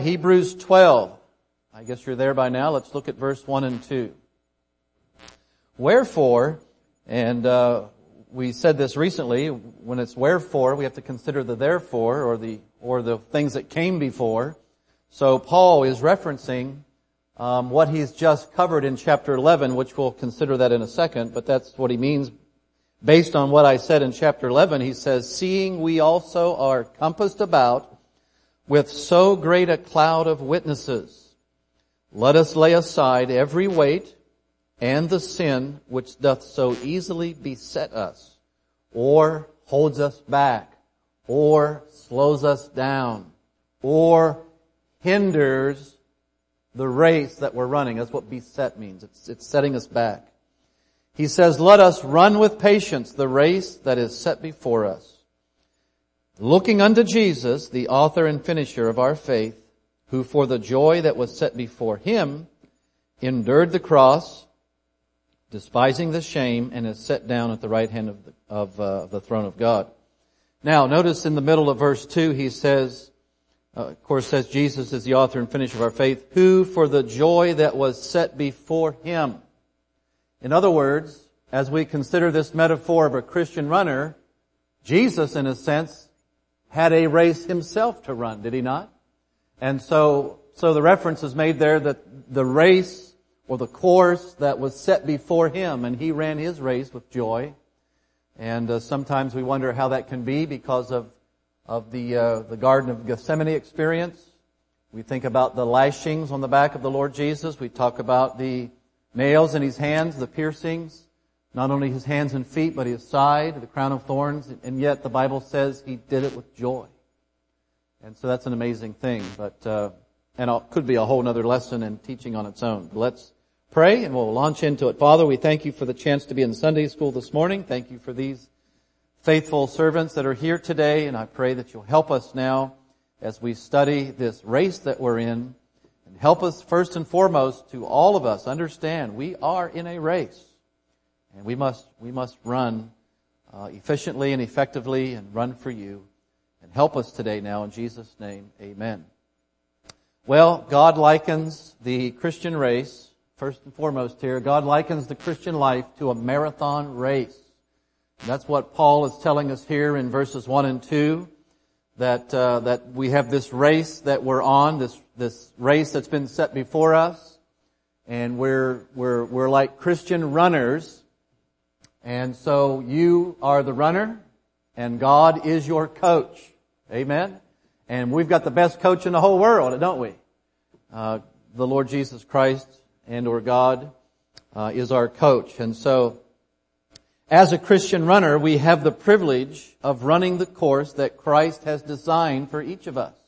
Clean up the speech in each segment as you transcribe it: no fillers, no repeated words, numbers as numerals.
Hebrews 12. I guess you're there by now. Let's look at verse 1 and 2. Wherefore, and we said this recently, when it's wherefore, we have to consider the therefore or the things that came before. So Paul is referencing what he's just covered in chapter 11, which we'll consider that in a second, but that's what he means. Based on what I said in chapter 11, he says, seeing we also are compassed about with so great a cloud of witnesses, let us lay aside every weight and the sin which doth so easily beset us, or holds us back, or slows us down, or hinders the race that we're running. That's what beset means. It's setting us back. He says, let us run with patience the race that is set before us, looking unto Jesus, the author and finisher of our faith, who for the joy that was set before him endured the cross, despising the shame, and is set down at the right hand of the throne of God. Now, notice in the middle of verse 2, he says, says Jesus is the author and finisher of our faith, who for the joy that was set before him. In other words, as we consider this metaphor of a Christian runner, Jesus, in a sense, had a race himself to run, did he not? And so the reference is made there that the race or the course that was set before him, and he ran his race with joy. And sometimes we wonder how that can be because of the Garden of Gethsemane experience. We think about the lashings on the back of the Lord Jesus. We talk about the nails in his hands, the piercings, not only his hands and feet, but his side, the crown of thorns. And yet the Bible says he did it with joy. And so that's an amazing thing. But and it could be a whole other lesson and teaching on its own. Let's pray and we'll launch into it. Father, we thank you for the chance to be in Sunday school this morning. Thank you for these faithful servants that are here today. And I pray that you'll help us now as we study this race that we're in. And help us first and foremost to all of us understand we are in a race. And we must run efficiently and effectively and run for you. And help us today now in Jesus' name. Amen. Well, God likens the Christian race, first and foremost here, God likens the Christian life to a marathon race. And that's what Paul is telling us here in verses 1 and 2, that we have this race that we're on, this race that's been set before us, and we're like Christian runners. And so you are the runner, and God is your coach. Amen? And we've got the best coach in the whole world, don't we? The Lord Jesus Christ and or God is our coach. And so, as a Christian runner, we have the privilege of running the course that Christ has designed for each of us.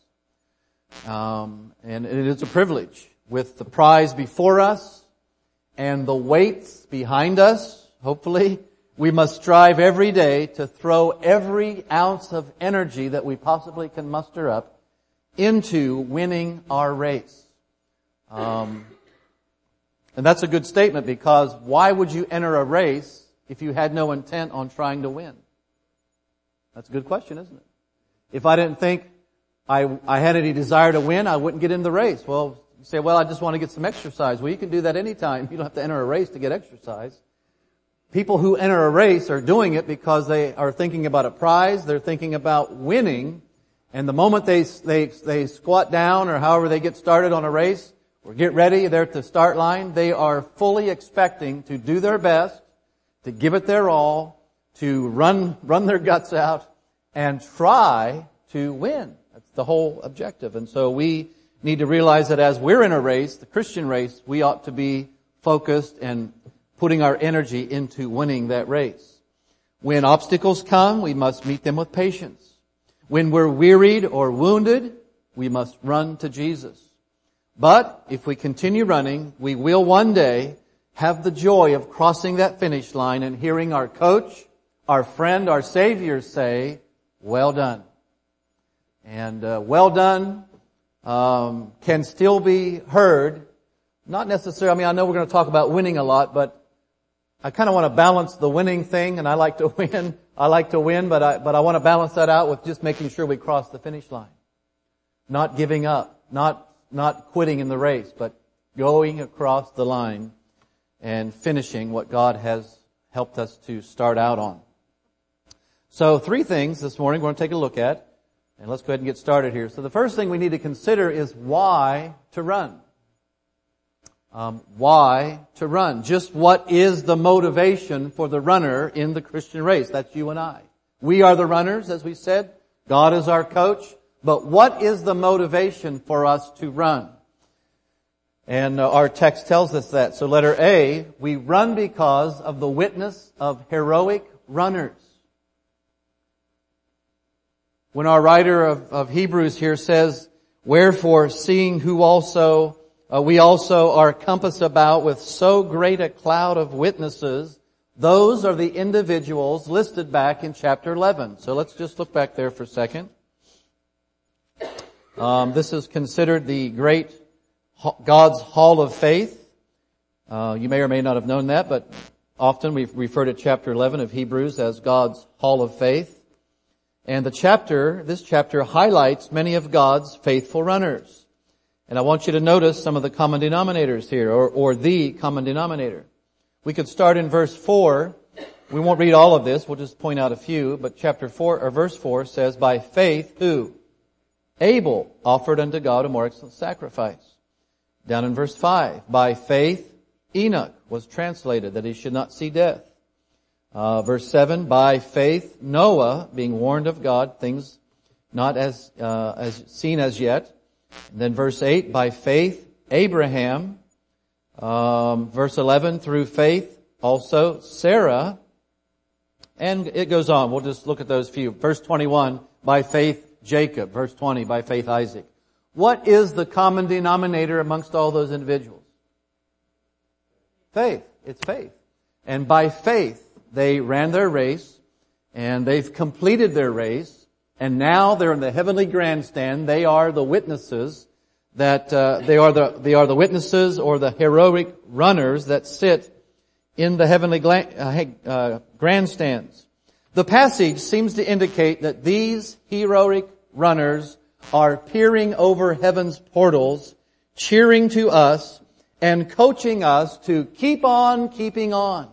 And it is a privilege with the prize before us and the weights behind us. Hopefully, we must strive every day to throw every ounce of energy that we possibly can muster up into winning our race. And that's a good statement, because why would you enter a race if you had no intent on trying to win? That's a good question, isn't it? If I didn't think I had any desire to win, I wouldn't get in the race. Well, you say, well, I just want to get some exercise. Well, you can do that anytime. You don't have to enter a race to get exercise. People who enter a race are doing it because they are thinking about a prize. They're thinking about winning. And the moment they squat down or however they get started on a race or get ready, they're at the start line, they are fully expecting to do their best, to give it their all, to run their guts out and try to win. That's the whole objective. And so we need to realize that as we're in a race, the Christian race, we ought to be focused and putting our energy into winning that race. When obstacles come, we must meet them with patience. When we're wearied or wounded, we must run to Jesus. But if we continue running, we will one day have the joy of crossing that finish line and hearing our coach, our friend, our Savior say, well done. And well done can still be heard. Not necessarily, I know we're going to talk about winning a lot, but I kind of want to balance the winning thing, and I like to win. I like to win, but I want to balance that out with just making sure we cross the finish line. Not giving up. not quitting in the race, but going across the line and finishing what God has helped us to start out on. So 3 things this morning we're going to take a look at, and let's go ahead and get started here. So the first thing we need to consider is why to run. Why to run? Just what is the motivation for the runner in the Christian race? That's you and I. We are the runners, as we said. God is our coach. But what is the motivation for us to run? And our text tells us that. So letter A, we run because of the witness of heroic runners. When our writer of Hebrews here says, wherefore, seeing we also are compassed about with so great a cloud of witnesses, those are the individuals listed back in chapter 11. So let's just look back there for a second. This is considered the great God's Hall of Faith. You may or may not have known that, but often we refer to chapter 11 of Hebrews as God's Hall of Faith. And this chapter highlights many of God's faithful runners. And I want you to notice some of the common denominators here, or the common denominator. We could start in verse 4. We won't read all of this, we'll just point out a few, but verse 4 says, by faith, who? Abel offered unto God a more excellent sacrifice. Down in verse 5, by faith Enoch was translated that he should not see death. Verse 7, by faith Noah, being warned of God, things not as seen as yet. And then verse 8, by faith Abraham. Verse 11, through faith also Sarah. And it goes on. We'll just look at those few. Verse 21, by faith Jacob. Verse 20, by faith Isaac. What is the common denominator amongst all those individuals? Faith. It's faith. And by faith, they ran their race, and they've completed their race, and now they're in the heavenly grandstand. They are the witnesses that, they are the witnesses or the heroic runners that sit in the heavenly grandstands. The passage seems to indicate that these heroic runners are peering over heaven's portals, cheering to us and coaching us to keep on keeping on.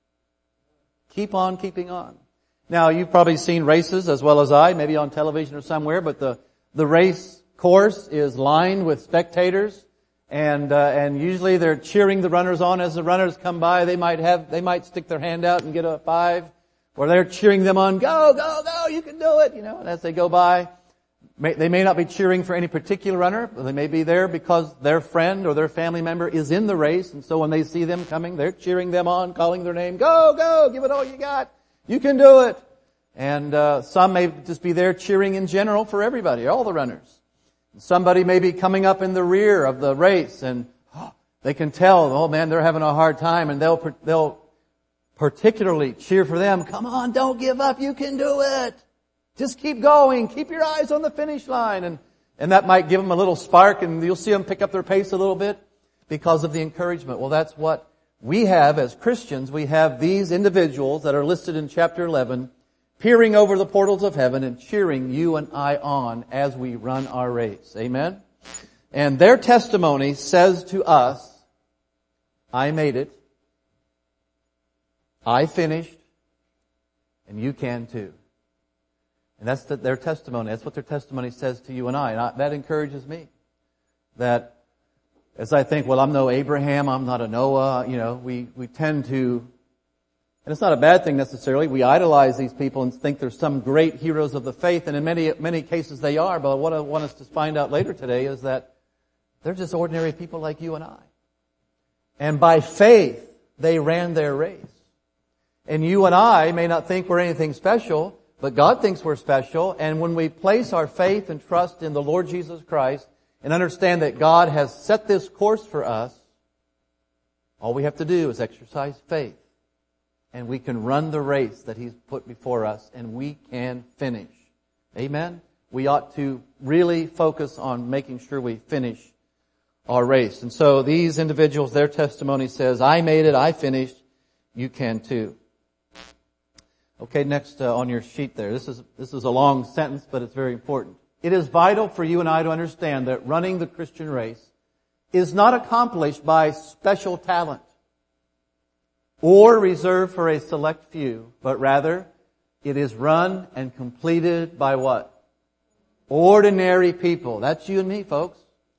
Keep on keeping on. Now, you've probably seen races as well as I, maybe on television or somewhere, but the race course is lined with spectators, and usually they're cheering the runners on as the runners come by. They might stick their hand out and get a 5, or they're cheering them on, go, go, go, you can do it, and as they go by. They may not be cheering for any particular runner, but they may be there because their friend or their family member is in the race, and so when they see them coming, they're cheering them on, calling their name, go, go, give it all you got, you can do it. And some may just be there cheering in general for everybody, all the runners. Somebody may be coming up in the rear of the race, and they can tell, oh man, they're having a hard time, and they'll particularly cheer for them, come on, don't give up, you can do it. Just keep going. Keep your eyes on the finish line. And that might give them a little spark, and you'll see them pick up their pace a little bit because of the encouragement. Well, that's what we have as Christians. We have these individuals that are listed in chapter 11, peering over the portals of heaven and cheering you and I on as we run our race. Amen? And their testimony says to us, I made it. I finished. And you can too. And that's their testimony. That's what their testimony says to you and I. And that encourages me. That as I think, well, I'm no Abraham, I'm not a Noah, we tend to, and it's not a bad thing necessarily, we idolize these people and think they're some great heroes of the faith, and in many cases they are, but what I want us to find out later today is that they're just ordinary people like you and I. And by faith, they ran their race. And you and I may not think we're anything special, but God thinks we're special, and when we place our faith and trust in the Lord Jesus Christ and understand that God has set this course for us, all we have to do is exercise faith. And we can run the race that He's put before us, and we can finish. Amen? We ought to really focus on making sure we finish our race. And so these individuals, their testimony says, I made it, I finished, you can too. Okay, next on your sheet there. This is a long sentence, but it's very important. it is vital for you and I to understand that running the Christian race is not accomplished by special talent or reserved for a select few, but rather it is run and completed by what? Ordinary people. That's you and me, folks.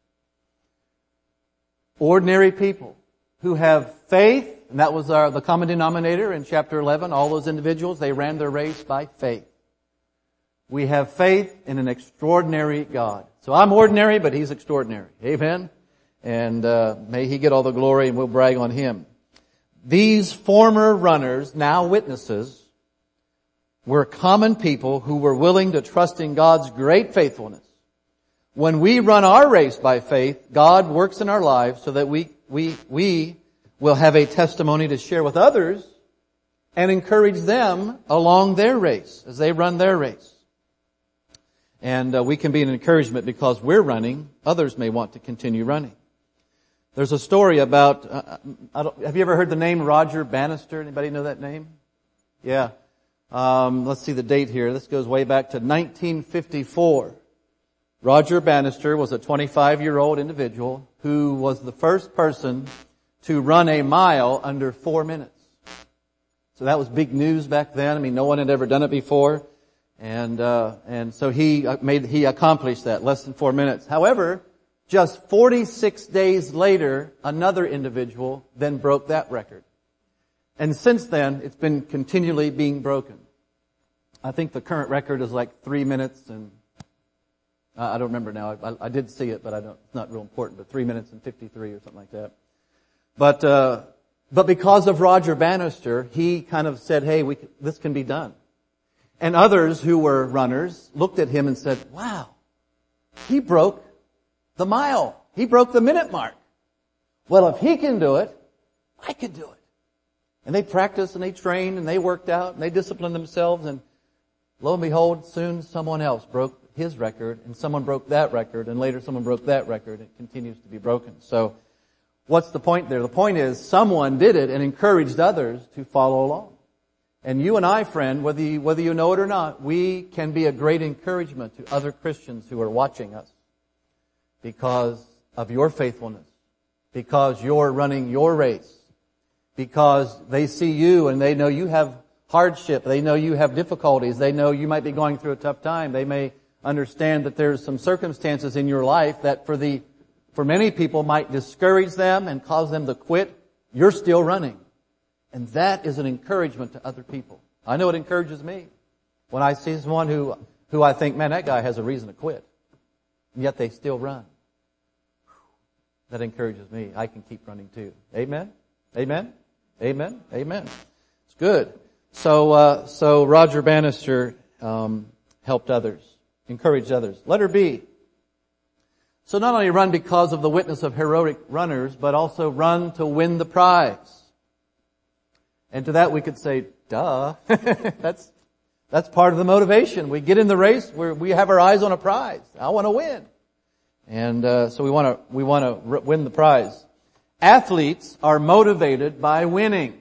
Ordinary people who have faith, and that was the common denominator in chapter 11. All those individuals, they ran their race by faith. We have faith in an extraordinary God. So I'm ordinary, but He's extraordinary. Amen? And may He get all the glory and we'll brag on Him. These former runners, now witnesses, were common people who were willing to trust in God's great faithfulness. When we run our race by faith, God works in our lives so that we will have a testimony to share with others and encourage them along their race as they run their race. And we can be an encouragement because we're running. Others may want to continue running. There's a story about, have you ever heard the name Roger Bannister? Anybody know that name? Yeah. Let's see the date here. This goes way back to 1954. Roger Bannister was a 25-year-old individual who was the first person to run a mile under 4 minutes. So that was big news back then. I mean, no one had ever done it before. And so he accomplished that, less than 4 minutes. However, just 46 days later, another individual then broke that record. And since then, it's been continually being broken. I think the current record is like 3 minutes and, I don't remember now. I did see it, but it's not real important, but 3 minutes and 53 or something like that. But because of Roger Bannister, he kind of said, hey, this can be done. And others who were runners looked at him and said, wow, he broke the mile. He broke the minute mark. Well, if he can do it, I could do it. And they practiced and they trained and they worked out and they disciplined themselves, and lo and behold, soon someone else broke his record and someone broke that record and later someone broke that record. It continues to be broken. So what's the point there? The point is someone did it and encouraged others to follow along. And you and I, friend, whether you know it or not, we can be a great encouragement to other Christians who are watching us because of your faithfulness, because you're running your race, because they see you and they know you have hardship, they know you have difficulties, they know you might be going through a tough time, they may understand that there's some circumstances in your life that for many people might discourage them and cause them to quit. You're still running. And that is an encouragement to other people. I know it encourages me when I see someone who I think, man, that guy has a reason to quit. And yet they still run. That encourages me. I can keep running too. Amen? Amen? Amen? Amen. It's good. So Roger Bannister helped others, encouraged others. Letter B. So not only run because of the witness of heroic runners, but also run to win the prize. And to that we could say, duh. That's part of the motivation. We get in the race where we have our eyes on a prize. I want to win. And so we want to win the prize. Athletes are motivated by winning.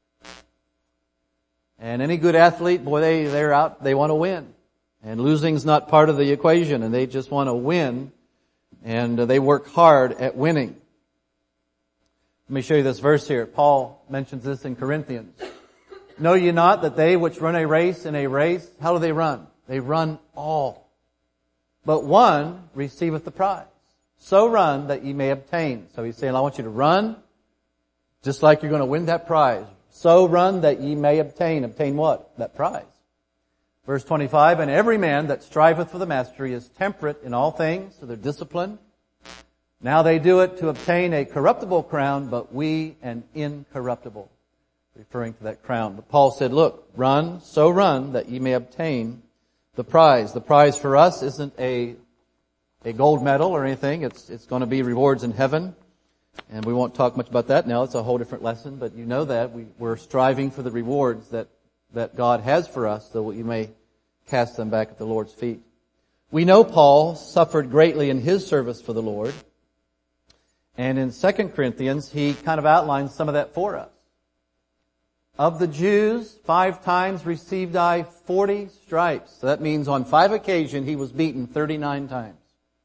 And any good athlete, boy, they're out, they want to win. And losing's not part of the equation, and they just want to win. And they work hard at winning. Let me show you this verse here. Paul mentions this in Corinthians. Know ye not that they which run a race in a race, how do they run? They run all. But one receiveth the prize. So run that ye may obtain. So he's saying, I want you to run just like you're going to win that prize. So run that ye may obtain. Obtain what? That prize. Verse 25, and every man that striveth for the mastery is temperate in all things, so they're disciplined. Now they do it to obtain a corruptible crown, but we an incorruptible. Referring to that crown. But Paul said, look, run, so run that ye may obtain the prize. The prize for us isn't a gold medal or anything. It's going to be rewards in heaven. And we won't talk much about that now. It's a whole different lesson. But you know that. We're striving for the rewards that God has for us, so you may cast them back at the Lord's feet. We know Paul suffered greatly in his service for the Lord. And in 2 Corinthians, he kind of outlines some of that for us. Of the Jews, 5 times received I 40 stripes. So that means on 5 occasions he was beaten 39 times.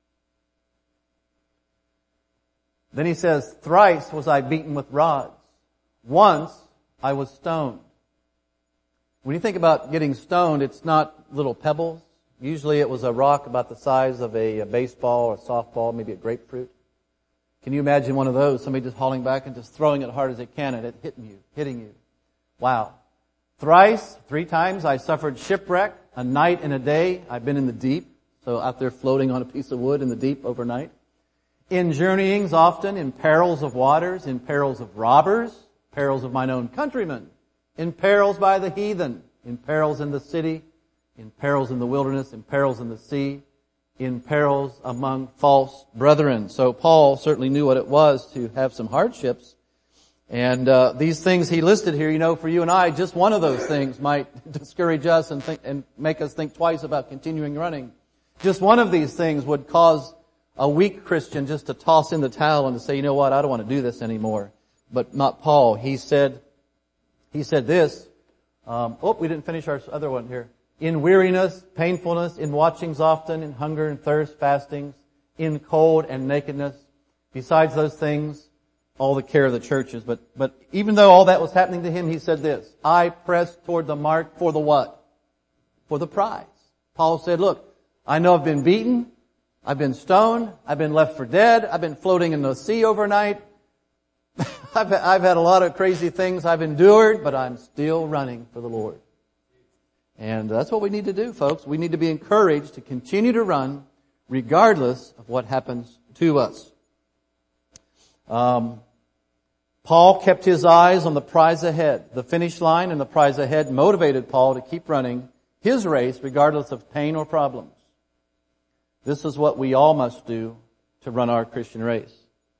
Then he says, thrice was I beaten with rods. Once I was stoned. When you think about getting stoned, it's not little pebbles. Usually it was a rock about the size of a baseball or a softball, maybe a grapefruit. Can you imagine one of those, somebody just hauling back and just throwing it as hard as they can and it hitting you? Wow. Thrice, 3 times, I suffered shipwreck, a night and a day. I've been in the deep, so out there floating on a piece of wood in the deep overnight. In journeyings often, in perils of waters, in perils of robbers, perils of mine own countrymen, in perils by the heathen, in perils in the city, in perils in the wilderness, in perils in the sea, in perils among false brethren. So Paul certainly knew what it was to have some hardships. And these things he listed here, for you and I, just one of those things might discourage us and make us think twice about continuing running. Just one of these things would cause a weak Christian just to toss in the towel and to say, you know what, I don't want to do this anymore. But not Paul. He said this. We didn't finish our other one here. In weariness, painfulness, in watchings often, in hunger and thirst, fastings, in cold and nakedness. Besides those things, all the care of the churches. But even though all that was happening to him, he said this, I press toward the mark for the what? For the prize. Paul said, look, I know I've been beaten, I've been stoned, I've been left for dead, I've been floating in the sea overnight, I've had a lot of crazy things I've endured, but I'm still running for the Lord. And that's what we need to do, folks. We need to be encouraged to continue to run regardless of what happens to us. Paul kept his eyes on the prize ahead. The finish line and the prize ahead motivated Paul to keep running his race regardless of pain or problems. This is what we all must do to run our Christian race.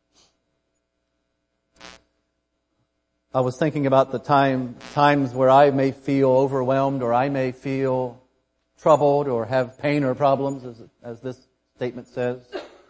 I was thinking about the times where I may feel overwhelmed or I may feel troubled or have pain or problems, as this statement says.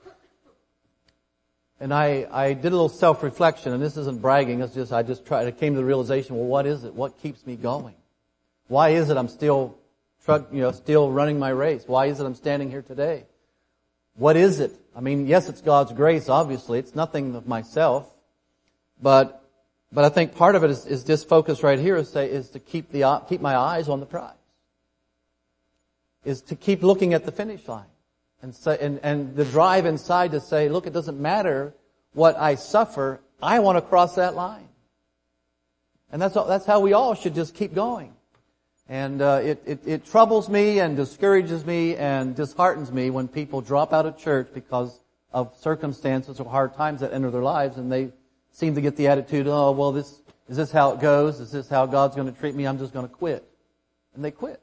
And I did a little self-reflection, and this isn't bragging, I came to the realization, well, what is it? What keeps me going? Why is it I'm still running my race? Why is it I'm standing here today? What is it? I mean, yes, it's God's grace, obviously. It's nothing of myself. But I think part of it is this focus right here is to keep my eyes on the prize. Is to keep looking at the finish line. And the drive inside to say, look, it doesn't matter what I suffer, I want to cross that line. And that's how we all should just keep going. And it troubles me and discourages me and disheartens me when people drop out of church because of circumstances or hard times that enter their lives, and they seem to get the attitude, oh, well, is this how it goes? Is this how God's going to treat me? I'm just going to quit. And they quit.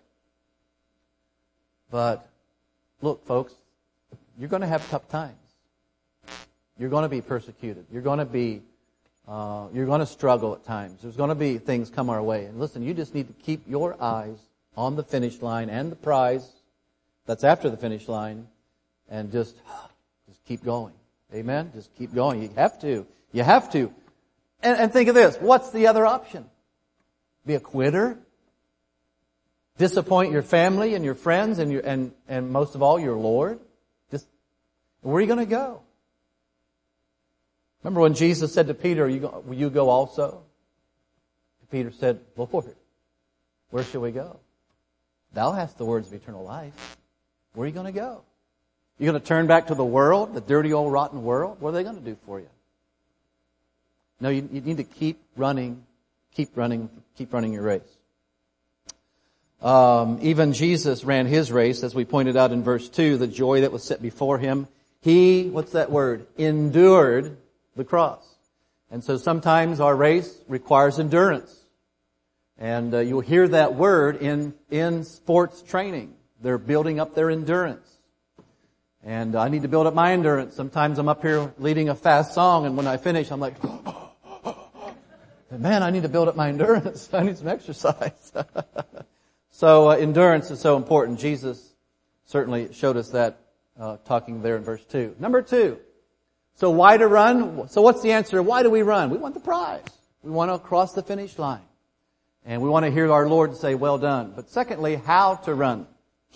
But look, folks, you're going to have tough times. You're going to be persecuted. You're going to struggle at times. There's going to be things come our way. And listen, you just need to keep your eyes on the finish line and the prize that's after the finish line, and just keep going. Amen? Just keep going. You have to. You have to. And think of this. What's the other option? Be a quitter? Disappoint your family and your friends and most of all your Lord? Where are you going to go? Remember when Jesus said to Peter, will you go also? Peter said, Lord, where shall we go? Thou hast the words of eternal life. Where are you going to go? You're going to turn back to the world, the dirty old rotten world? What are they going to do for you? No, you need to keep running your race. Even Jesus ran his race, as we pointed out in verse 2, the joy that was set before him. He, what's that word? Endured the cross. And so sometimes our race requires endurance. And you'll hear that word in sports training. They're building up their endurance. And I need to build up my endurance. Sometimes I'm up here leading a fast song, and when I finish, I'm like, man, I need to build up my endurance. I need some exercise. So endurance is so important. Jesus certainly showed us that, talking there in verse 2. Number 2. So why to run? So what's the answer? Why do we run? We want the prize. We want to cross the finish line. And we want to hear our Lord say, well done. But secondly, how to run.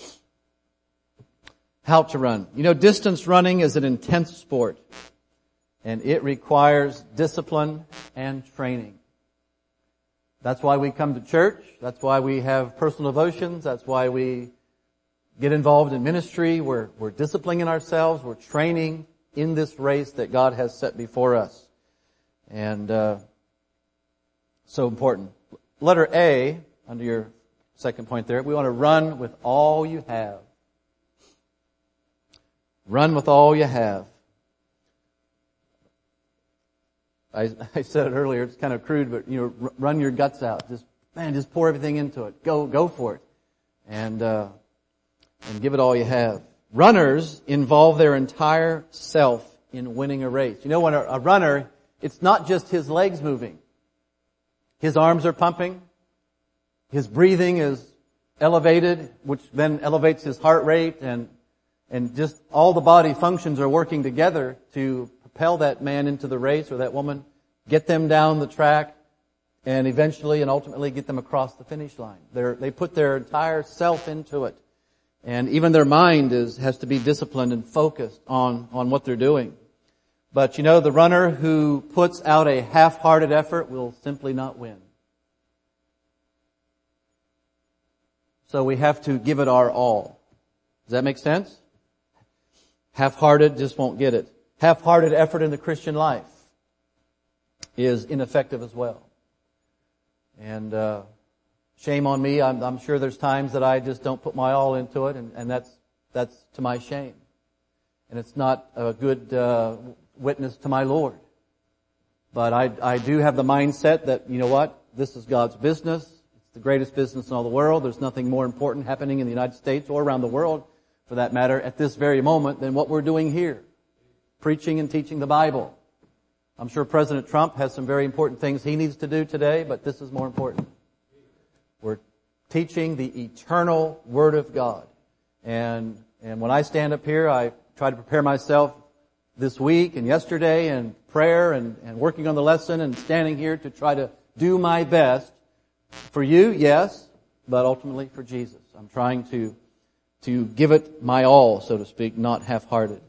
How to run. You know, distance running is an intense sport. And it requires discipline and training. That's why we come to church. That's why we have personal devotions. That's why we get involved in ministry. We're disciplining ourselves. We're training in this race that God has set before us. And so important. Letter A, under your second point there, we want to run with all you have. Run with all you have. I said it earlier, it's kind of crude, but run your guts out. Just pour everything into it. Go for it. And give it all you have. Runners involve their entire self in winning a race. You know, when a runner, it's not just his legs moving. His arms are pumping. His breathing is elevated, which then elevates his heart rate, and just all the body functions are working together to propel that man into the race or that woman, get them down the track, and eventually and ultimately get them across the finish line. They put their entire self into it. And even their mind has to be disciplined and focused on what they're doing. But you know, the runner who puts out a half-hearted effort will simply not win. So we have to give it our all. Does that make sense? Half-hearted just won't get it. Half-hearted effort in the Christian life is ineffective as well. And shame on me. I'm sure there's times that I just don't put my all into it, and that's to my shame. And it's not a good witness to my Lord. But I do have the mindset that, you know what? This is God's business. It's the greatest business in all the world. There's nothing more important happening in the United States or around the world, for that matter, at this very moment than what we're doing here. Preaching and teaching the Bible. I'm sure President Trump has some very important things he needs to do today, but this is more important. We're teaching the eternal Word of God. And when I stand up here, I try to prepare myself this week and yesterday and prayer and working on the lesson and standing here to try to do my best for you, yes, but ultimately for Jesus. I'm trying to give it my all, so to speak, not half-hearted.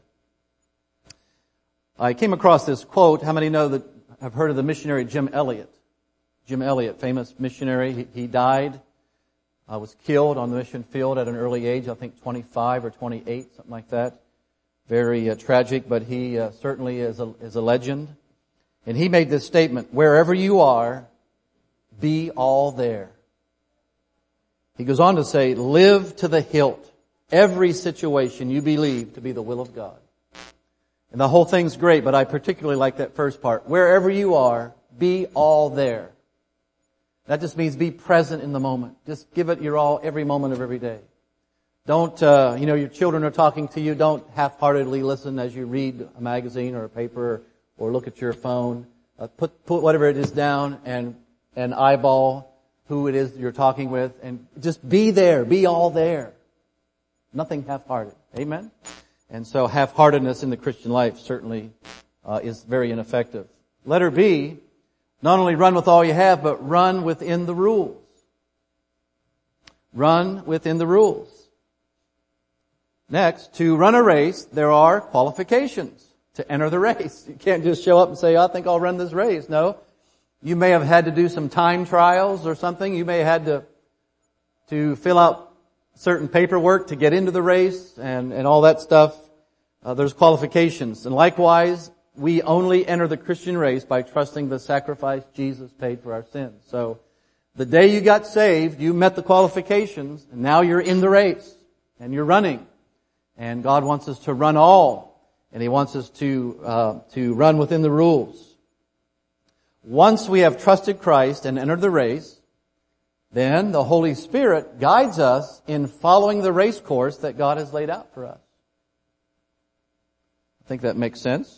I came across this quote. How many know that I've heard of the missionary Jim Elliot? Jim Elliot, famous missionary. He died, was killed on the mission field at an early age, I think 25 or 28, something like that. Very tragic, but he certainly is a legend. And he made this statement, wherever you are, be all there. He goes on to say, live to the hilt. Every situation you believe to be the will of God. And the whole thing's great, but I particularly like that first part. Wherever you are, be all there. That just means be present in the moment. Just give it your all every moment of every day. Don't, your children are talking to you. Don't half-heartedly listen as you read a magazine or a paper or look at your phone. Put whatever it is down and eyeball who it is you're talking with, and just be there. Be all there. Nothing half-hearted. Amen? And so half-heartedness in the Christian life certainly is very ineffective. Letter B, not only run with all you have, but run within the rules. Run within the rules. Next, to run a race, there are qualifications to enter the race. You can't just show up and say, I think I'll run this race. No. You may have had to do some time trials or something. You may have had to fill out certain paperwork to get into the race and all that stuff. There's qualifications. And likewise, we only enter the Christian race by trusting the sacrifice Jesus paid for our sins. So the day you got saved, you met the qualifications, and now you're in the race and you're running. And God wants us to run all, and He wants us to run within the rules. Once we have trusted Christ and entered the race, then the Holy Spirit guides us in following the race course that God has laid out for us. I think that makes sense.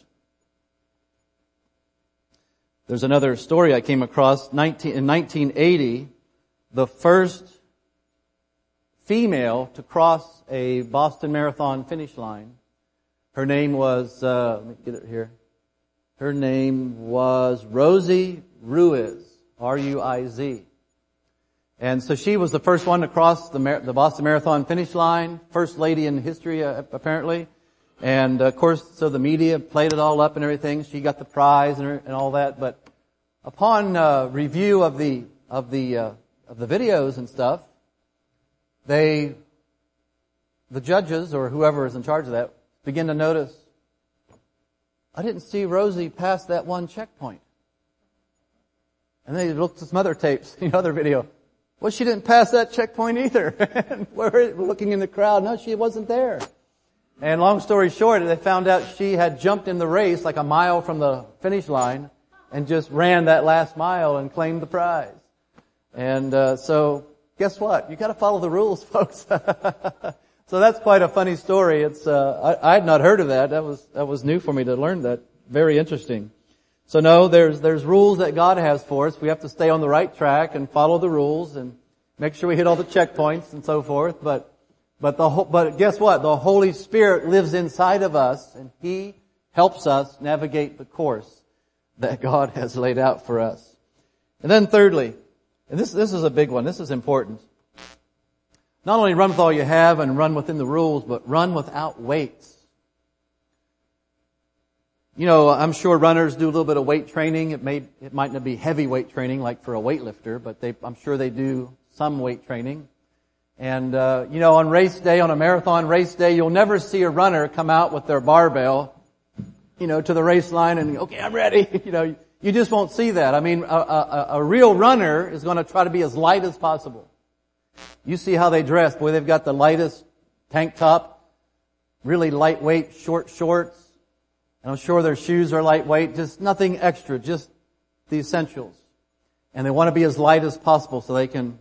There's another story I came across. In 1980, the first female to cross a Boston Marathon finish line, her name was, let me get it here. Her name was Rosie Ruiz, R-U-I-Z. And so she was the first one to cross the Boston Marathon finish line, first lady in history, apparently. And of course, so the media played it all up and everything. She got the prize and all that. But upon review of the videos and stuff, the judges or whoever is in charge of that begin to notice, I didn't see Rosie pass that one checkpoint. And they looked at some other tapes, other video. Well, she didn't pass that checkpoint either. And we're looking in the crowd. No, she wasn't there. And long story short, they found out she had jumped in the race like a mile from the finish line and just ran that last mile and claimed the prize. And so guess what? You got to follow the rules, folks. So that's quite a funny story. It's I had not heard of that. That was new for me to learn that. Very interesting. So no, there's rules that God has for us. We have to stay on the right track and follow the rules and make sure we hit all the checkpoints and so forth. But guess what? The Holy Spirit lives inside of us and He helps us navigate the course that God has laid out for us. And then thirdly, and this is a big one. This is important. Not only run with all you have and run within the rules, but run without weights. I'm sure runners do a little bit of weight training. It might not be heavy weight training like for a weightlifter, but I'm sure they do some weight training. And, on race day, on a marathon race day, you'll never see a runner come out with their barbell, to the race line and, okay, I'm ready. You just won't see that. I mean, a real runner is going to try to be as light as possible. You see how they dress. Boy, they've got the lightest tank top, really lightweight short shorts. And I'm sure their shoes are lightweight, just nothing extra, just the essentials. And they want to be as light as possible so they can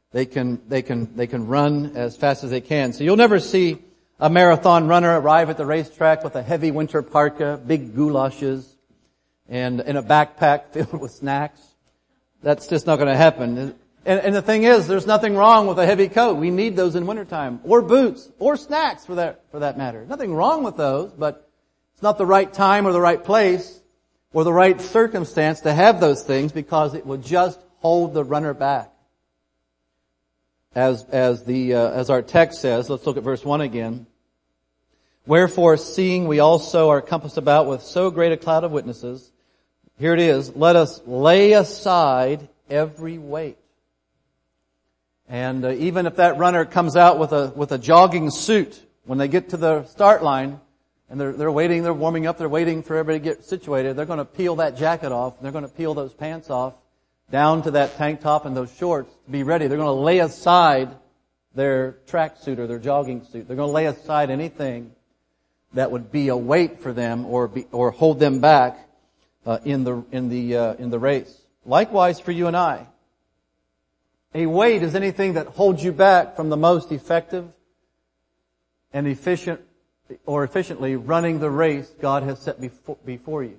run as fast as they can. So you'll never see a marathon runner arrive at the racetrack with a heavy winter parka, big goulashes, and in a backpack filled with snacks. That's just not going to happen. And the thing is, there's nothing wrong with a heavy coat. We need those in wintertime. Or boots. Or snacks for that matter. Nothing wrong with those, but it's not the right time or the right place or the right circumstance to have those things because it will just hold the runner back. As our text says, let's look at verse 1 again. Wherefore, seeing we also are compassed about with so great a cloud of witnesses, here it is, let us lay aside every weight. And even if that runner comes out with a jogging suit when they get to the start line and they're waiting, they're warming up, they're waiting for everybody to get situated, they're going to peel that jacket off, and they're going to peel those pants off down to that tank top and those shorts to be ready. They're going to lay aside their track suit or their jogging suit. They're going to lay aside anything that would be a weight for them or hold them back in the race. Likewise for you and I. A weight is anything that holds you back from the most effective and efficiently running the race God has set before you.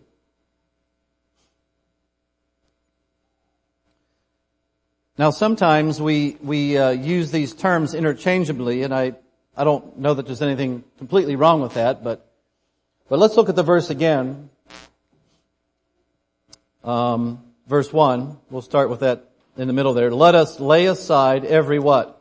Now sometimes we use these terms interchangeably, and I don't know that there's anything completely wrong with that, but let's look at the verse again. Verse 1, we'll start with that in the middle there. Let us lay aside every what?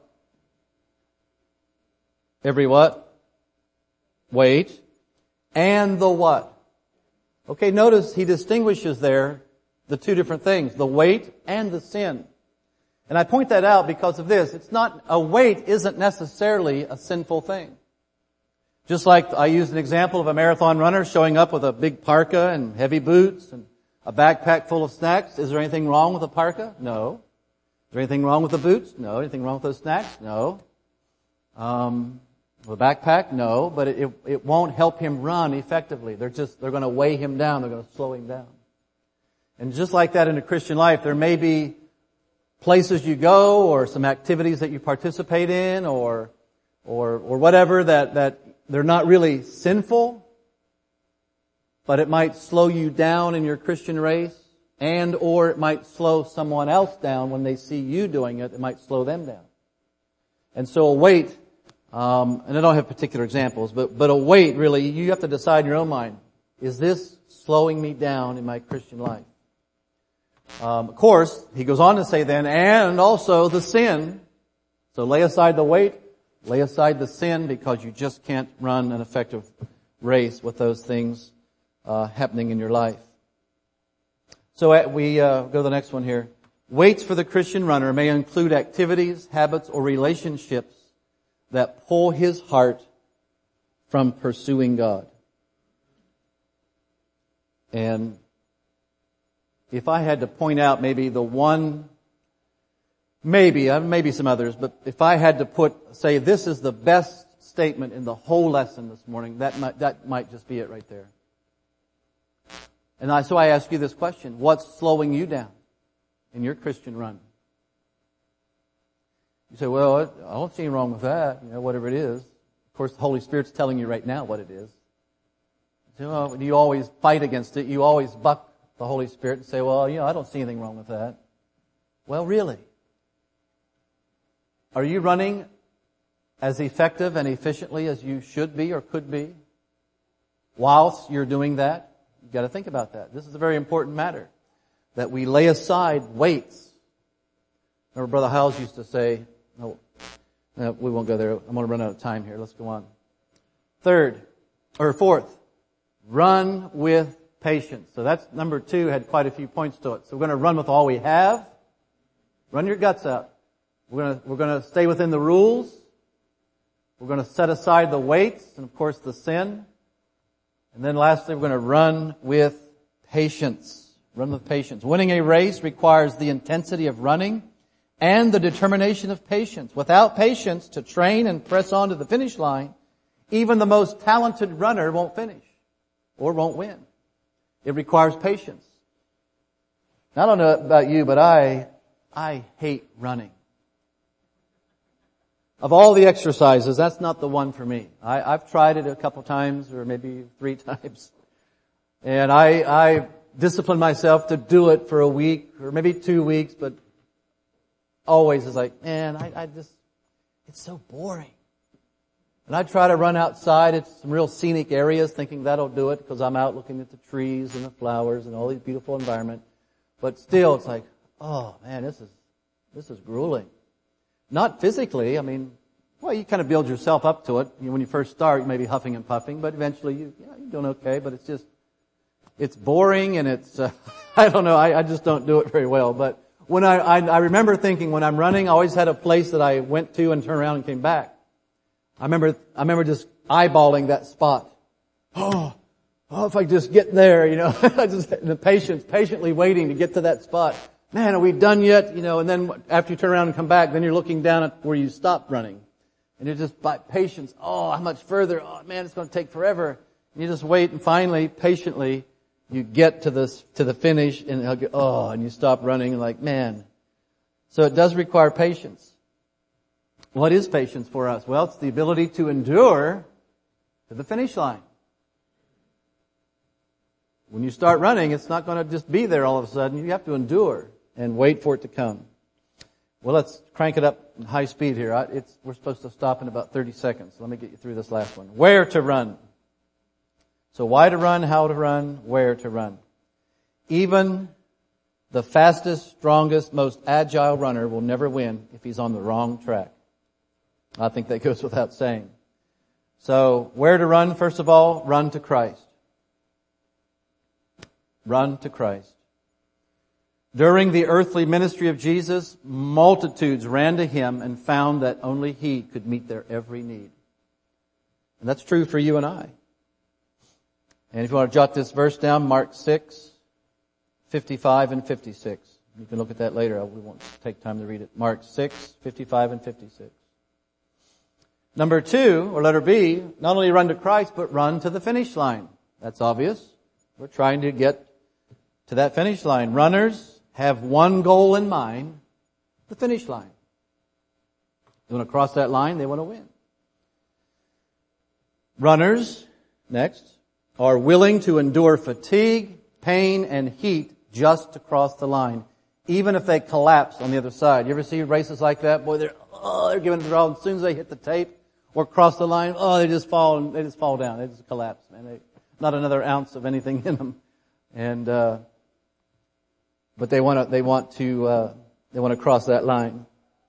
Every what? Weight. And the what? Okay, notice he distinguishes there the two different things, the weight and the sin. And I point that out because of this. A weight isn't necessarily a sinful thing. Just like I used an example of a marathon runner showing up with a big parka and heavy boots and a backpack full of snacks. Is there anything wrong with a parka? No. Is there anything wrong with the boots? No. Anything wrong with those snacks? No. With a backpack? No. But it won't help him run effectively. They're going to weigh him down. They're going to slow him down. And just like that in a Christian life, there may be places you go or some activities that you participate in or whatever that they're not really sinful, but it might slow you down in your Christian race or it might slow someone else down when they see you doing it. It might slow them down. And so a weight, and I don't have particular examples, but a weight really, you have to decide in your own mind, is this slowing me down in my Christian life? Of course, he goes on to say then, and also the sin. So lay aside the weight, lay aside the sin, because you just can't run an effective race with those things happening in your life. So we go to the next one here. Weights for the Christian runner may include activities, habits, or relationships that pull his heart from pursuing God. And if I had to point out maybe the one, maybe some others, but if I had to say this is the best statement in the whole lesson this morning, that might just be it right there. And so I ask you this question: what's slowing you down in your Christian run? You say, well, I don't see anything wrong with that, whatever it is. Of course, the Holy Spirit's telling you right now what it is. So, you always fight against it. You always buck the Holy Spirit and say, well, I don't see anything wrong with that. Well, really? Are you running as effective and efficiently as you should be or could be whilst you're doing that? You've got to think about that. This is a very important matter, that we lay aside weights. Remember Brother Howells used to say, no, we won't go there. I'm going to run out of time here. Let's go on. Fourth, run with patience. So that's number 2, had quite a few points to it. So we're going to run with all we have. Run your guts out. We're going to stay within the rules. We're going to set aside the weights and, of course, the sin. And then lastly, we're going to run with patience. Run with patience. Winning a race requires the intensity of running and the determination of patience. Without patience to train and press on to the finish line, even the most talented runner won't finish or won't win. It requires patience. Now, I don't know about you, but I hate running. Of all the exercises, that's not the one for me. I've tried it a couple times, or maybe 3 times. And I discipline myself to do it for a week, or maybe 2 weeks, but always is like, man, it's so boring. And I try to run outside at some real scenic areas, thinking that'll do it, because I'm out looking at the trees and the flowers and all these beautiful environment. But still, it's like, oh man, this is grueling. Not physically. You kind of build yourself up to it. When you first start, you may be huffing and puffing, but eventually you're doing okay. But it's boring, and it's I don't know. I just don't do it very well. But when I remember thinking, when I'm running, I always had a place that I went to and turned around and came back. I remember just eyeballing that spot. Oh, if I just get there, patiently waiting to get to that spot. Man, are we done yet? And then after you turn around and come back, then you're looking down at where you stopped running. And you're just by patience. Oh, how much further? Oh man, it's going to take forever. And you just wait, and finally, patiently, you get to the finish, and and you stop running, and like, man. So it does require patience. What is patience for us? Well, it's the ability to endure to the finish line. When you start running, it's not going to just be there all of a sudden. You have to endure and wait for it to come. Well, let's crank it up in high speed here. We're supposed to stop in about 30 seconds. Let me get you through this last one. Where to run. So why to run, how to run, where to run. Even the fastest, strongest, most agile runner will never win if he's on the wrong track. I think that goes without saying. So where to run? First of all, run to Christ. Run to Christ. During the earthly ministry of Jesus, multitudes ran to Him and found that only He could meet their every need. And that's true for you and I. And if you want to jot this verse down, Mark 6, 55 and 56. You can look at that later. We won't take time to read it. Mark 6, 55 and 56. Number 2, or letter B, not only run to Christ, but run to the finish line. That's obvious. We're trying to get to that finish line. Runners have one goal in mind, the finish line. They want to cross that line, they want to win. Runners, next, are willing to endure fatigue, pain, and heat just to cross the line, even if they collapse on the other side. You ever see races like that? Boy, they're giving it all. As soon as they hit the tape or cross the line, they just fall down. They just collapse, man. Not another ounce of anything in them. And But they want to cross that line.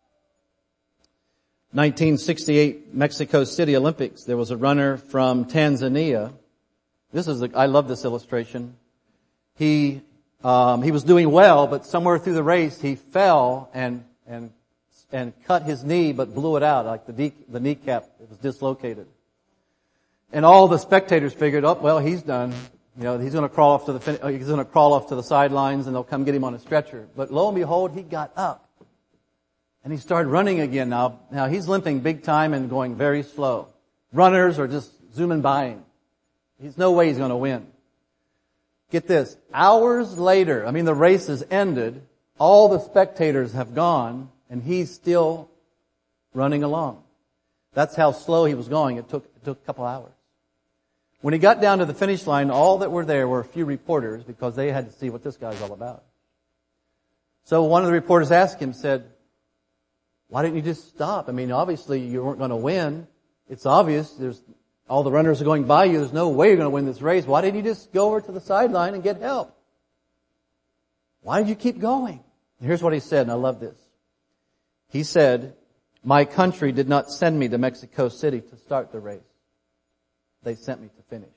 1968 Mexico City Olympics. There was a runner from Tanzania. I love this illustration. He was doing well, but somewhere through the race he fell and cut his knee, but blew it out, like the kneecap. It was dislocated. And all the spectators figured, oh, well, he's done. He's going to crawl off to the sidelines, and they'll come get him on a stretcher. But lo and behold, he got up, and he started running again. Now he's limping big time and going very slow. Runners are just zooming by him. There's no way he's going to win. Get this. Hours later, the race has ended. All the spectators have gone, and he's still running along. That's how slow he was going. It took a couple hours. When he got down to the finish line, all that were there were a few reporters because they had to see what this guy's all about. So one of the reporters asked him, said, why didn't you just stop? Obviously you weren't going to win. It's obvious. All the runners are going by you. There's no way you're going to win this race. Why didn't you just go over to the sideline and get help? Why did you keep going? And here's what he said, and I love this. He said, my country did not send me to Mexico City to start the race. They sent me to finish.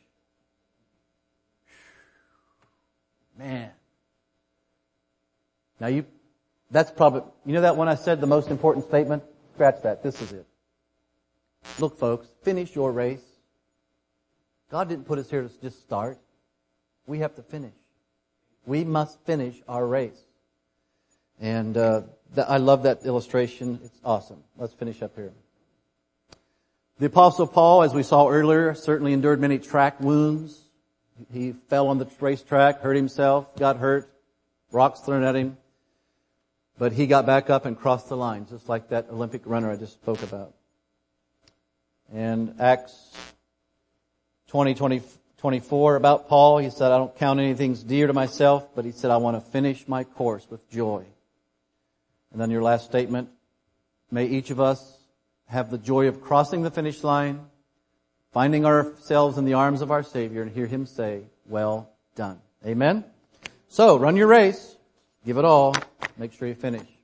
Man. Now that's probably, that one I said, the most important statement? Scratch that. This is it. Look, folks, finish your race. God didn't put us here to just start. We have to finish. We must finish our race. And I love that illustration. It's awesome. Let's finish up here. The Apostle Paul, as we saw earlier, certainly endured many track wounds. He fell on the racetrack, hurt himself, got hurt, rocks thrown at him. But he got back up and crossed the line, just like that Olympic runner I just spoke about. And Acts 20:24 about Paul, he said, I don't count anything dear to myself, but he said, I want to finish my course with joy. And then your last statement, may each of us have the joy of crossing the finish line, finding ourselves in the arms of our Savior, and hear Him say, well done. Amen? So, run your race. Give it all. Make sure you finish.